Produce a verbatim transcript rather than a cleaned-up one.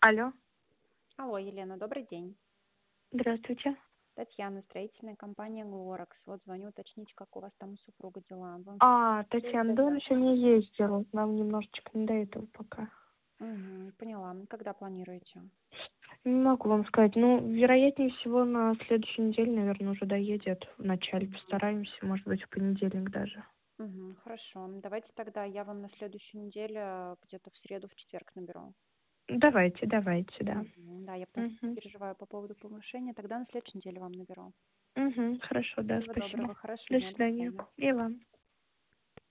Алло, Алло, Елена, добрый день. здравствуйте. Татьяна, строительная компания Глоракс. Вот звоню уточнить, как у вас там у супруга дела. Вам А, Татьяна, да он передали? еще не ездил. Нам немножечко не до этого пока. Угу, поняла. Когда планируете? Не могу вам сказать. Ну, вероятнее всего, на следующей неделе, наверное, уже доедет. В начале постараемся, может быть, в понедельник даже. Угу, хорошо. Давайте тогда я вам на следующей неделе э, где-то в среду, в четверг наберу. Давайте, давайте, да. Мгм, да, я потому что Угу. переживаю по поводу повышения. Тогда на следующей неделе вам наберу. Угу, хорошо, да, Всего спасибо. доброго, хорошего До дня, до свидания. свидания. И вам.